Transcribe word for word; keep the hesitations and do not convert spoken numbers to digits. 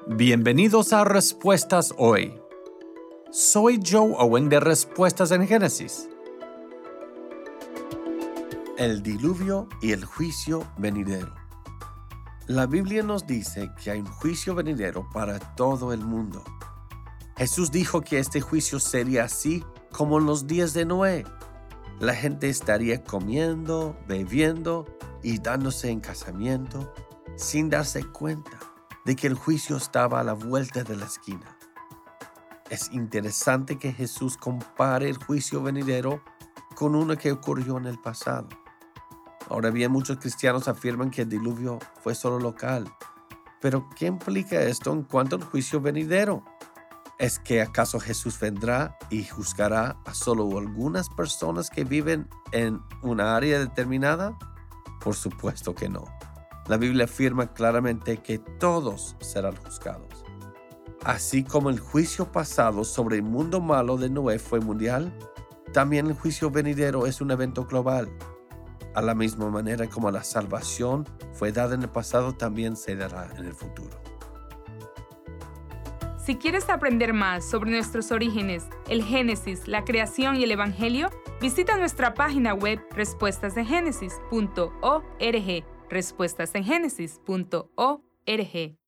Bienvenidos a Respuestas Hoy. Soy Joe Owen de Respuestas en Génesis. El diluvio y el juicio venidero. La Biblia nos dice que hay un juicio venidero para todo el mundo. Jesús dijo que este juicio sería así como en los días de Noé. La gente estaría comiendo, bebiendo y dándose en casamiento sin darse cuenta de que el juicio estaba a la vuelta de la esquina. Es interesante que Jesús compare el juicio venidero con uno que ocurrió en el pasado. Ahora bien, muchos cristianos afirman que el diluvio fue solo local. Pero, ¿qué implica esto en cuanto al juicio venidero? ¿Es que acaso Jesús vendrá y juzgará a solo algunas personas que viven en una área determinada? Por supuesto que no. La Biblia afirma claramente que todos serán juzgados. Así como el juicio pasado sobre el mundo malo de Noé fue mundial, también el juicio venidero es un evento global. A la misma manera como la salvación fue dada en el pasado, también se dará en el futuro. Si quieres aprender más sobre nuestros orígenes, el Génesis, la creación y el Evangelio, visita nuestra página web respuestas en génesis punto org. respuestas en génesis punto org.